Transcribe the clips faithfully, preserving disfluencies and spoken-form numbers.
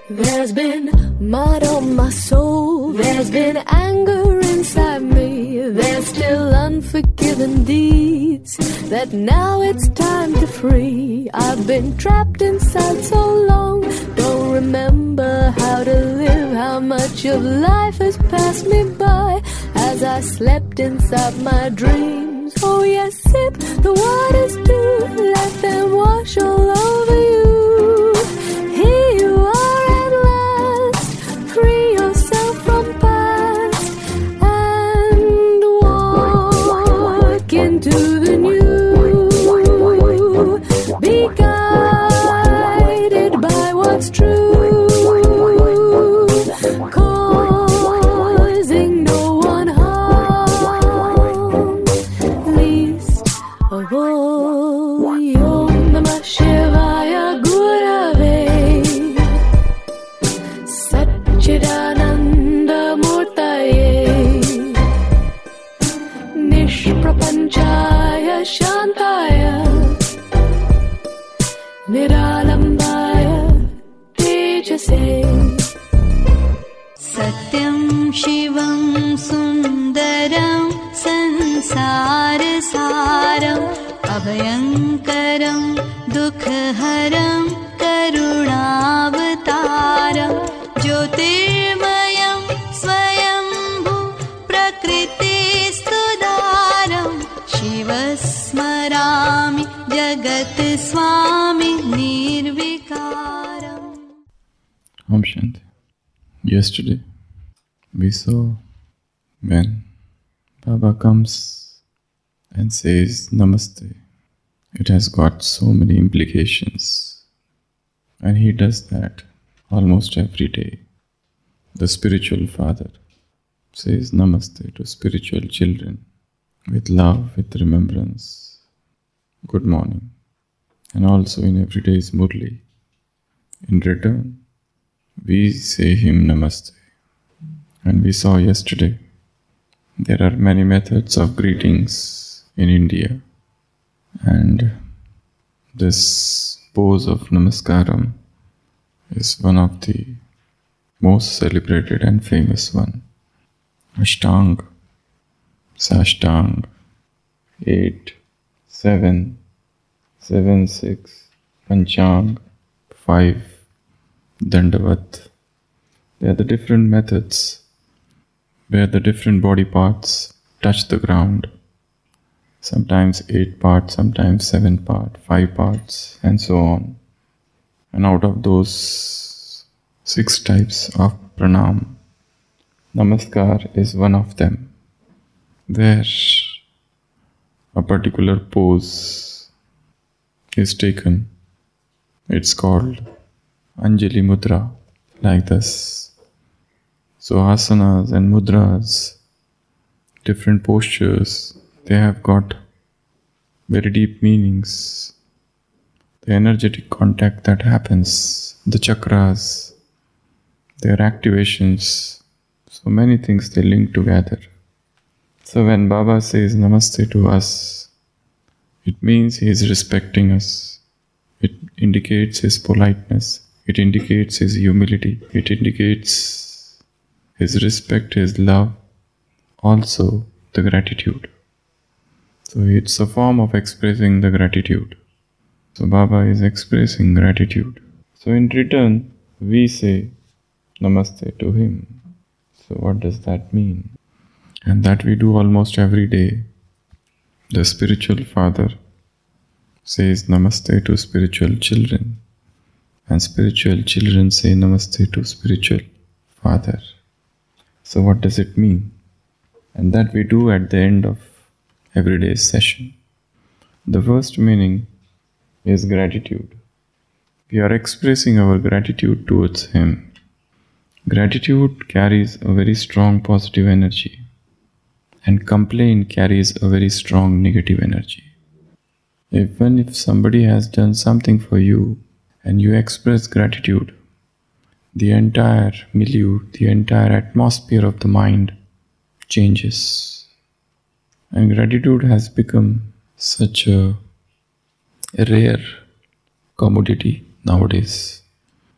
There's been mud on my soul, there's been anger inside me, there's still unforgiven deeds that now it's time to free. I've been trapped inside so long, don't remember how to live, how much of life has passed me by as I slept inside my dreams. Oh yes, sip the waters too, let them wash all over you. Here you are at last, free yourself from past and walk into the new. Be guided by what's true, causing no one harm, least of all. Om Namah Shivaya Gurave Satchidananda Murtaye Nishprapanchaya Shantaya Niralambaya Tejase. Satyam Shivam Sundaram Sansarasaram Abhayankaram Dukhaharam Karunavataram Jyotirmayam Swayambhu Prakritistudaram Shivasmarami Jagat Swami Nirvikaram. Om Shanti. Yesterday we saw when Baba comes and says Namaste, it has got so many implications, and he does that almost every day. The spiritual father says Namaste to spiritual children with love, with remembrance, good morning, and also in everyday's Murli. In return, we say him Namaste. And we saw yesterday there are many methods of greetings in India, and this pose of Namaskaram is one of the most celebrated and famous one. Ashtang, Sashtang, eight, seven, seven, six, Panchang, five, Dandavat. They are the different methods where the different body parts touch the ground. Sometimes eight parts, sometimes seven parts, five parts, and so on. And out of those six types of pranam, Namaskar is one of them, where a particular pose is taken. It's called Anjali Mudra, like this. So asanas and mudras, different postures, they have got very deep meanings. The energetic contact that happens, the chakras, their activations, so many things they link together. So when Baba says Namaste to us, it means he is respecting us. It indicates his politeness. It indicates his humility. It indicates his respect, his love, also the gratitude. So it's a form of expressing the gratitude. So Baba is expressing gratitude. So in return, we say Namaste to him. So what does that mean? And that we do almost every day. The spiritual father says Namaste to spiritual children, and spiritual children say Namaste to spiritual father. So what does it mean? And that we do at the end of everyday's session. The first meaning is gratitude. We are expressing our gratitude towards him. Gratitude carries a very strong positive energy, and complaint carries a very strong negative energy. Even if somebody has done something for you and you express gratitude, the entire milieu, the entire atmosphere of the mind changes. And gratitude has become such a rare commodity nowadays.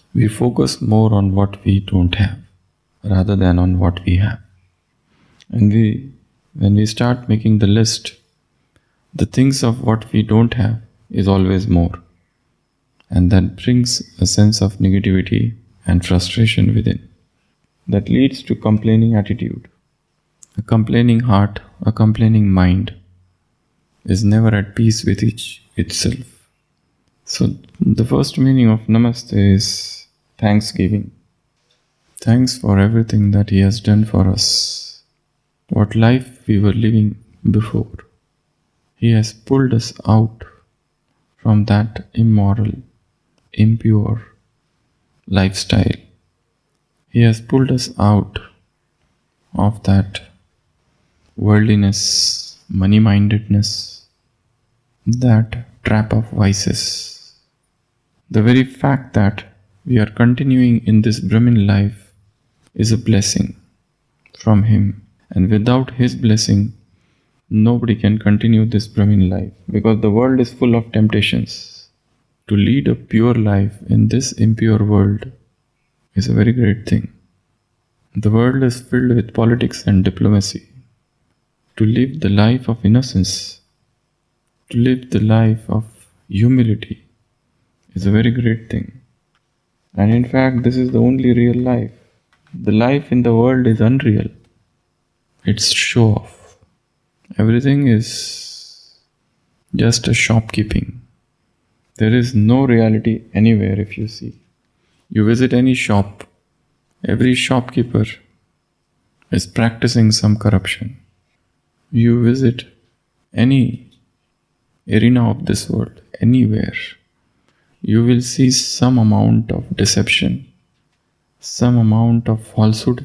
We focus more on what we don't have rather than on what we have. And we, when we start making the list, the things of what we don't have is always more. And that brings a sense of negativity and frustration within. That leads to complaining attitude. A complaining heart, a complaining mind is never at peace with each itself. So the first meaning of Namaste is thanksgiving. Thanks for everything that He has done for us. What life we were living before. He has pulled us out from that immoral, impure lifestyle. He has pulled us out of that worldliness, money-mindedness, that trap of vices. The very fact that we are continuing in this Brahmin life is a blessing from Him. And without His blessing, nobody can continue this Brahmin life, because the world is full of temptations. To lead a pure life in this impure world is a very great thing. The world is filled with politics and diplomacy. To live the life of innocence, to live the life of humility is a very great thing. And in fact, this is the only real life. The life in the world is unreal. It's show off. Everything is just a shopkeeping. There is no reality anywhere if you see. You visit any shop, every shopkeeper is practicing some corruption. You visit any arena of this world, anywhere, you will see some amount of deception, some amount of falsehood.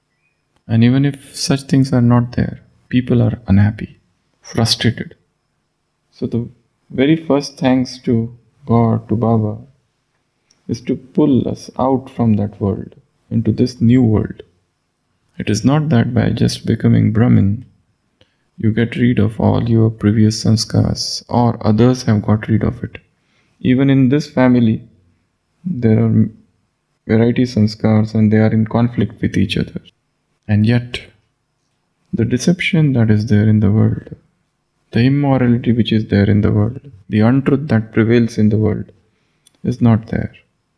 And even if such things are not there, people are unhappy, frustrated. So the very first thanks to God, to Baba, is to pull us out from that world into this new world. It is not that by just becoming Brahmin, you get rid of all your previous sanskars, or others have got rid of it. Even in this family, there are variety sanskars and they are in conflict with each other. And yet, the deception that is there in the world, the immorality which is there in the world, the untruth that prevails in the world is not there.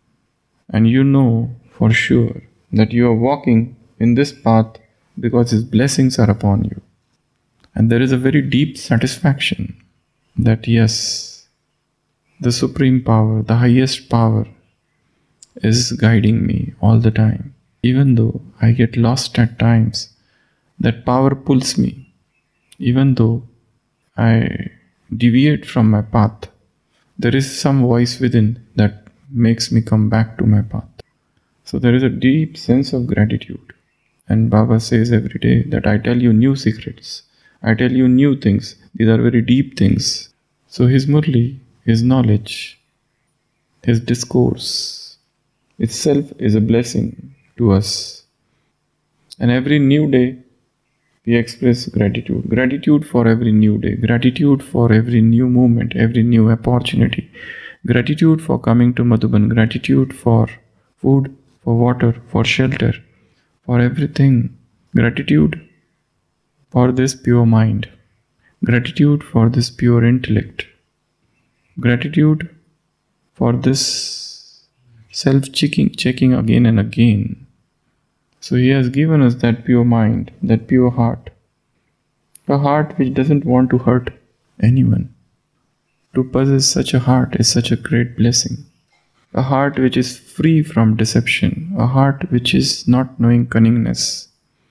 And you know for sure that you are walking in this path because His blessings are upon you. And there is a very deep satisfaction that yes, the supreme power, the highest power is guiding me all the time. Even though I get lost at times, that power pulls me. Even though I deviate from my path, there is some voice within that makes me come back to my path. So there is a deep sense of gratitude. And Baba says every day that I tell you new secrets. I tell you new things. These are very deep things. So His Murli, His knowledge, His discourse itself is a blessing to us. And every new day, we express gratitude. Gratitude for every new day. Gratitude for every new moment, every new opportunity. Gratitude for coming to Madhuban. Gratitude for food, for water, for shelter, for everything. Gratitude for this pure mind. Gratitude for this pure intellect. Gratitude for this self-checking checking again and again. So He has given us that pure mind, that pure heart. A heart which doesn't want to hurt anyone. To possess such a heart is such a great blessing. A heart which is free from deception. A heart which is not knowing cunningness.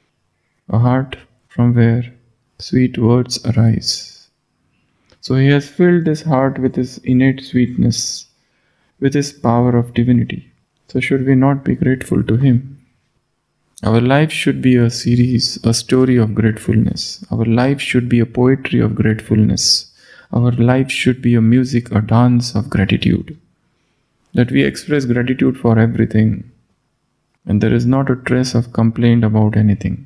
A heart from where sweet words arise. So He has filled this heart with His innate sweetness, with His power of divinity. So should we not be grateful to Him? Our life should be a series, a story of gratefulness. Our life should be a poetry of gratefulness. Our life should be a music, a dance of gratitude. That we express gratitude for everything. And there is not a trace of complaint about anything.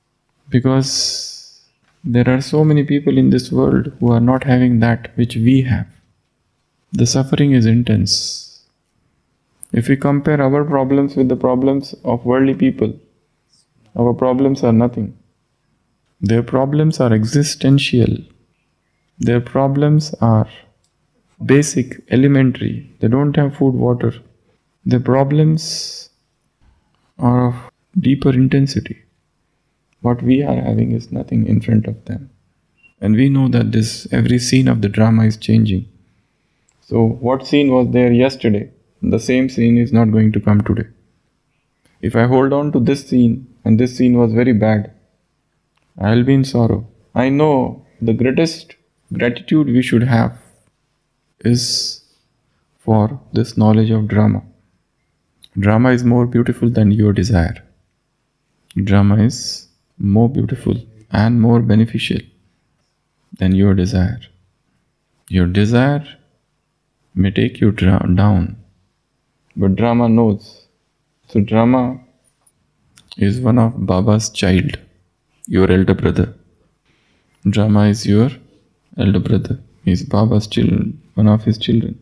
Because there are so many people in this world who are not having that which we have. The suffering is intense. If we compare our problems with the problems of worldly people, our problems are nothing. Their problems are existential. Their problems are basic, elementary. They don't have food, water. Their problems are of deeper intensity. What we are having is nothing in front of them. And we know that this every scene of the drama is changing. So what scene was there yesterday, the same scene is not going to come today. If I hold on to this scene and this scene was very bad, I will be in sorrow. I know the greatest gratitude we should have is for this knowledge of drama. Drama is more beautiful than your desire. Drama is more beautiful and more beneficial than your desire. Your desire may take you dra- down, but drama knows. So drama is one of Baba's child, your elder brother. Drama is your elder brother. He is Baba's children, one of his children.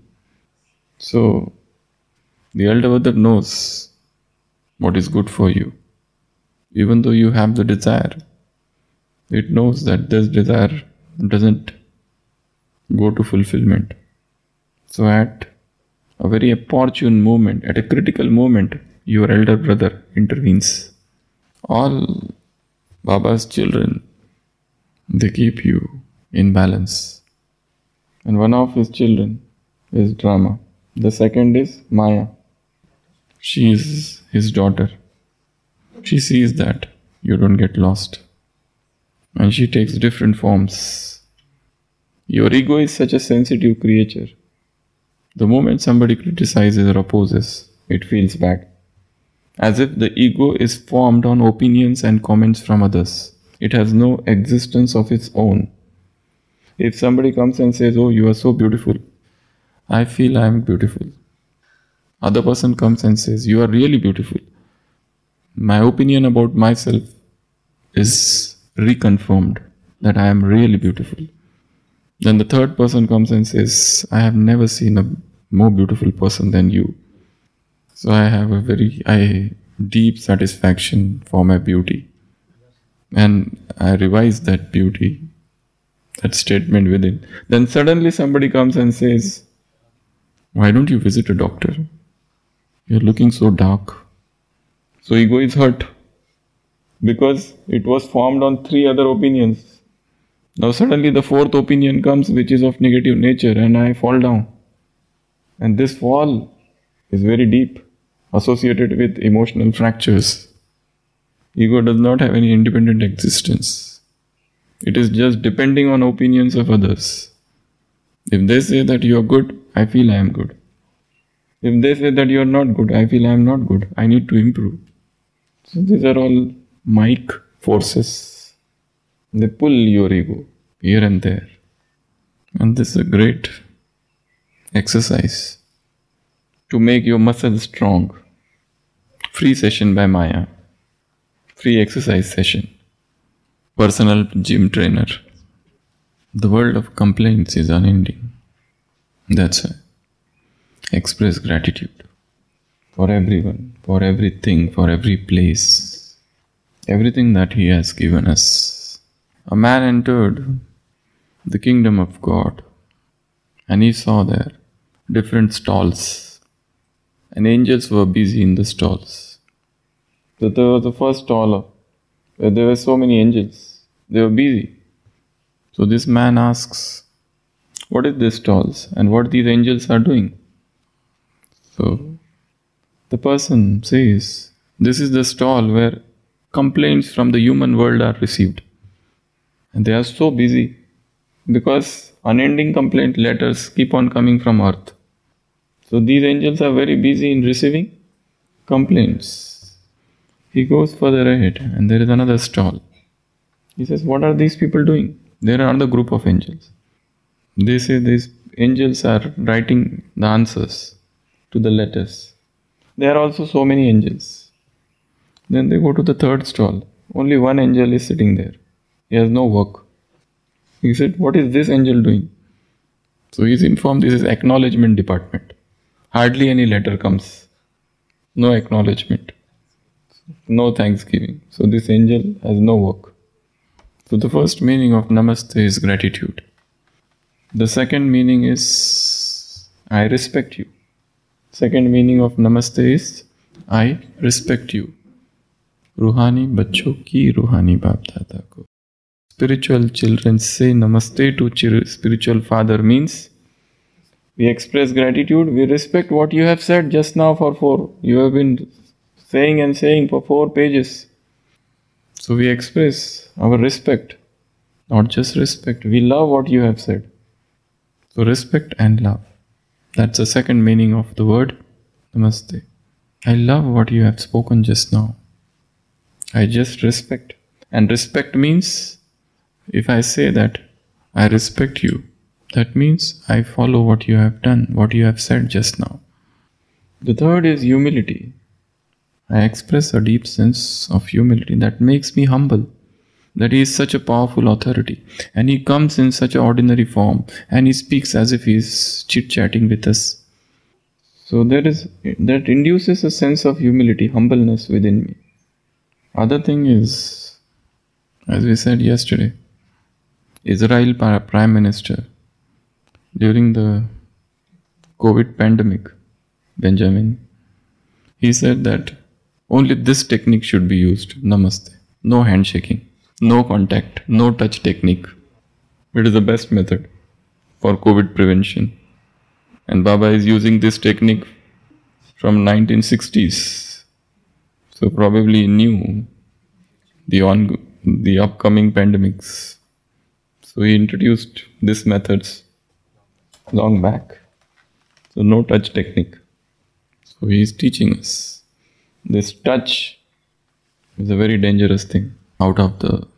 So the elder brother knows what is good for you. Even though you have the desire, it knows that this desire doesn't go to fulfillment. So at a very opportune moment, at a critical moment, your elder brother intervenes. All Baba's children, they keep you in balance. And one of his children is drama. The second is Maya. She is his daughter. She sees that you don't get lost. And she takes different forms. Your ego is such a sensitive creature. The moment somebody criticizes or opposes, it feels bad. As if the ego is formed on opinions and comments from others. It has no existence of its own. If somebody comes and says, "Oh, you are so beautiful," I feel I am beautiful. Other person comes and says, "You are really beautiful." My opinion about myself is reconfirmed that I am really beautiful. Then the third person comes and says, "I have never seen a more beautiful person than you." So I have a very I, deep satisfaction for my beauty. And I revise that beauty, that statement within. Then suddenly somebody comes and says, "Why don't you visit a doctor? You're looking so dark." So ego is hurt because it was formed on three other opinions. Now suddenly the fourth opinion comes which is of negative nature and I fall down. And this fall is very deep, associated with emotional fractures. Ego does not have any independent existence. It is just depending on opinions of others. If they say that you are good, I feel I am good. If they say that you are not good, I feel I am not good. I need to improve. So these are all mic forces. They pull your ego here and there. And this is a great exercise to make your muscles strong. Free session by Maya. Free exercise session. Personal gym trainer. The world of complaints is unending. That's why. Express gratitude for everyone, for everything, for every place, everything that He has given us. A man entered the kingdom of God and he saw there different stalls and angels were busy in the stalls. So there was the first stall where there were so many angels. They were busy. So this man asks, "What is this stalls and what these angels are doing?" So the person says, "This is the stall where complaints from the human world are received." And they are so busy because unending complaint letters keep on coming from earth. So these angels are very busy in receiving complaints. He goes further ahead and there is another stall. He says, "What are these people doing?" There are another group of angels. They say these angels are writing the answers to the letters. There are also so many angels. Then they go to the third stall. Only one angel is sitting there. He has no work. He said, "What is this angel doing?" So he is informed this is acknowledgement department. Hardly any letter comes. no acknowledgement, no thanksgiving. So this angel has no work. So the first meaning of Namaste is gratitude. The second meaning is I respect you. Second meaning of Namaste is I respect you. Ruhani bachcho ki ruhani baap dada ko. Spiritual children say Namaste to chir- spiritual father means we express gratitude, we respect what you have said just now for four. You have been saying and saying for four pages. So we express our respect, not just respect. We love what you have said. So respect and love. That's the second meaning of the word Namaste. I love what you have spoken just now. I just respect. And respect means, if I say that I respect you, that means I follow what you have done, what you have said just now. The third is humility. I express a deep sense of humility that makes me humble. That he is such a powerful authority. And he comes in such an ordinary form. And he speaks as if he is chit-chatting with us. So there is, that induces a sense of humility, humbleness within me. Other thing is, as we said yesterday, Israel Prime Minister, during the COVID pandemic, Benjamin, he said that only this technique should be used, Namaste. No handshaking, no contact, no touch technique. It is the best method for COVID prevention. And Baba is using this technique from nineteen sixties. So probably he knew the on the upcoming pandemics. So he introduced these methods long back. So no touch technique. So he is teaching us. This touch is a very dangerous thing. Out of the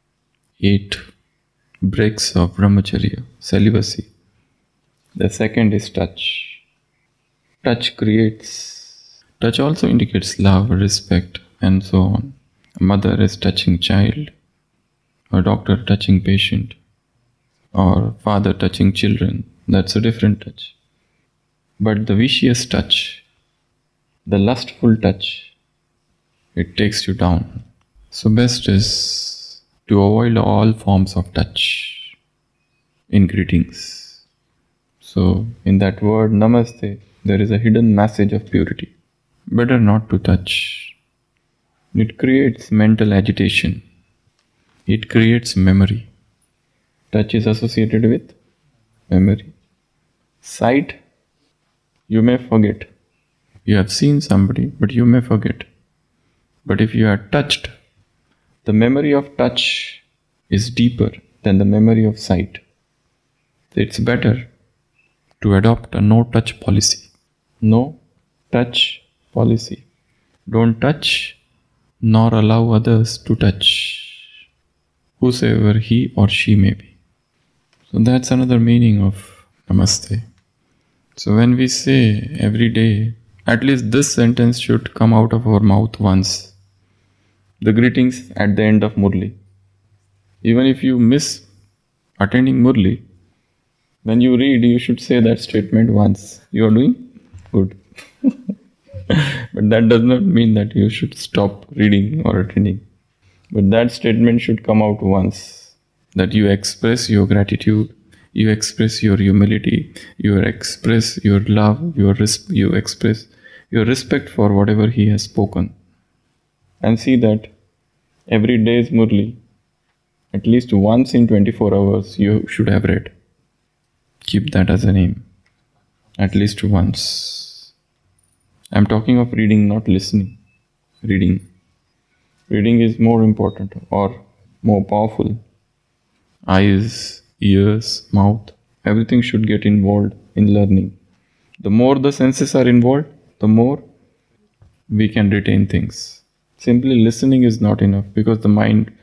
eight breaks of brahmacharya, celibacy, the second is touch. Touch creates, touch also indicates love, respect, and so on. A mother is touching child, a doctor touching patient, or father touching children. That's a different touch. But the vicious touch, the lustful touch, it takes you down. So best is to avoid all forms of touch in greetings. So in that word Namaste, there is a hidden message of purity. Better not to touch. It creates mental agitation. It creates memory. Touch is associated with memory. Sight, you may forget. You have seen somebody, but you may forget. But if you are touched, the memory of touch is deeper than the memory of sight. It's better to adopt a no-touch policy. No touch policy. Don't touch, nor allow others to touch, whosoever he or she may be. So that's another meaning of Namaste. So when we say every day, at least this sentence should come out of our mouth once. The greetings at the end of Murli. Even if you miss attending Murli, when you read, you should say that statement once. You are doing good. But that does not mean that you should stop reading or attending. But that statement should come out once. That you express your gratitude, you express your humility, you express your love, your res- you express your respect for whatever he has spoken. And see that every day's Murli, at least once in twenty-four hours, you should have read. Keep that as a name. At least once. I'm talking of reading, not listening. Reading. Reading is more important or more powerful. Eyes, ears, mouth, everything should get involved in learning. The more the senses are involved, the more we can retain things. Simply listening is not enough because the mind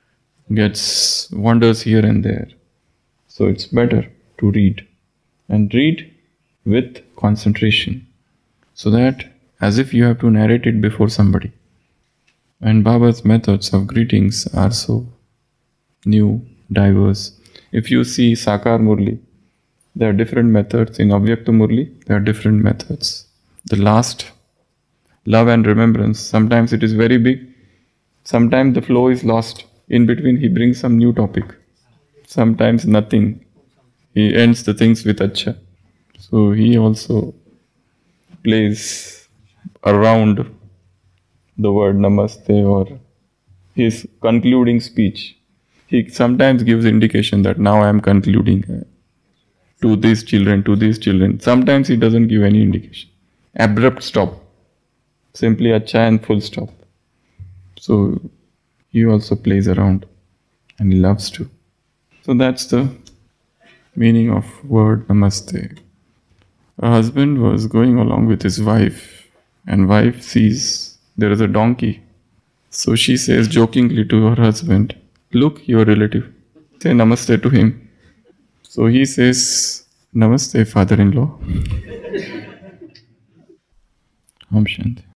gets wanders here and there. So it's better to read, and read with concentration, so that as if you have to narrate it before somebody. And Baba's methods of greetings are so new, diverse. If you see Sakar Murli, there are different methods. In Avyakta Murli, there are different methods. The last love and remembrance. Sometimes it is very big. Sometimes the flow is lost. In between, he brings some new topic. Sometimes nothing. He ends the things with acha. So he also plays around the word namaste or his concluding speech. He sometimes gives indication that now I am concluding uh, to these children, to these children. Sometimes he doesn't give any indication. Abrupt stop. Simply acha and full stop. So he also plays around and he loves to. So that's the meaning of word namaste. A husband was going along with his wife, and wife sees there is a donkey. So she says jokingly to her husband, "Look, your relative. Say namaste to him." So he says, "Namaste, father-in-law." Om Shanti.